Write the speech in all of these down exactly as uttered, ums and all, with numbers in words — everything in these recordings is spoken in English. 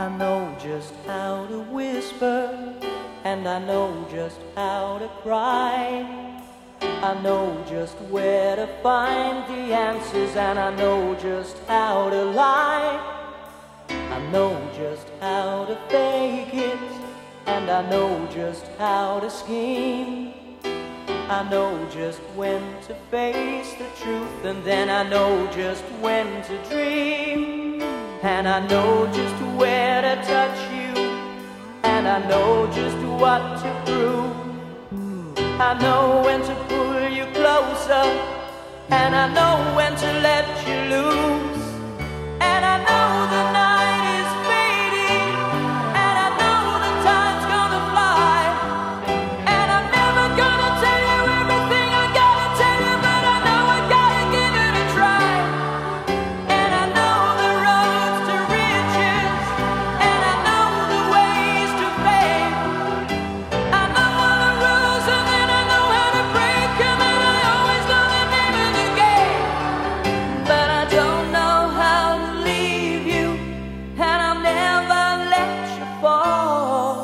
I know just how to whisper, and I know just how to cry. I know just where to find the answers, and I know just how to lie. I know just how to fake it, and I know just how to scheme. I know just when to face the truth, and then I know just when to dream. And I know just where to touch you, and I know just what to prove. I know when to pull you closer, and I know when to let you loose. And I know the night is fading, and I know the time's gonna fly. And I'm never gonna tell you everything I gotta tell you, but I know I gotta give it a try. And I know the roads to riches, and I know the ways to fame. I know all the rules, and then I know how to break them, and I always know the name of the game. But I don't know how to leave you, and I'll never let you fall.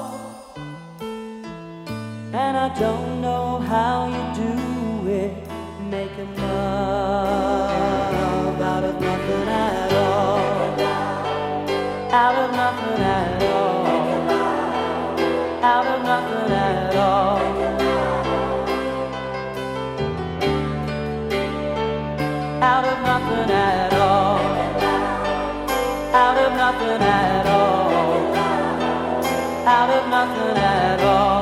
And I don't know how you do it, making love out of nothing at all. Out of nothing at all. Out of nothing at all. Out of nothing at all. Out of nothing at all. Out of nothing at all.